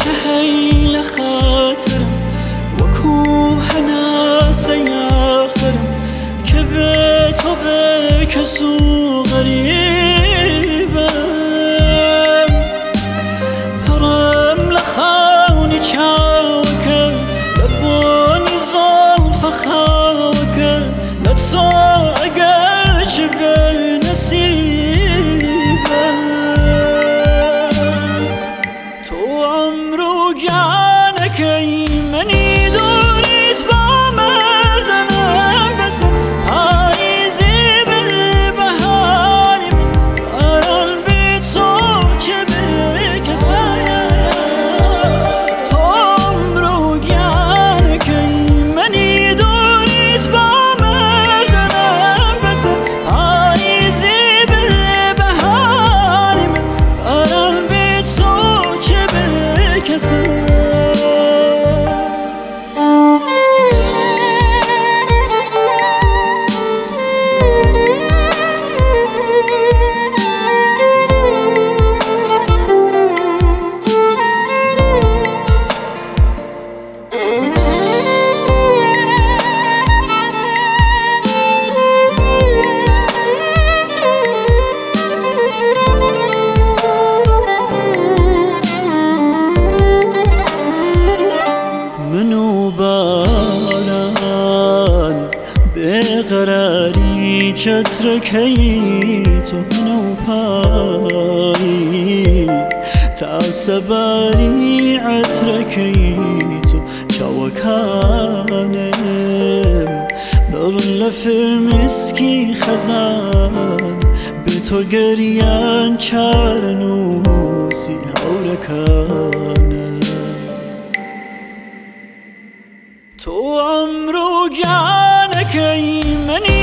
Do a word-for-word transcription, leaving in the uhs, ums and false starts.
هيل خاطرم وكوه ناس ياخرم كبت وبكسو غريبة هرم لخاوني تشاوكة لبوني زلف خاوكة لتسوق جبل نسيبة تو عمرو جانك مني دوريت بامردنم بس عايزي بالبهاري أرن بيتوك بكسايا تو عمرو جانك مني دوريت بامردنم بس عايزي بالبهاري أرن بيتوك بكسايا بقراری چترکی تو منو پاییز تاسباری عترکی تو چاوکانم برن لفرمسکی خزان به تو گریان چارنوسی هورکانم تو عمرو جانك مني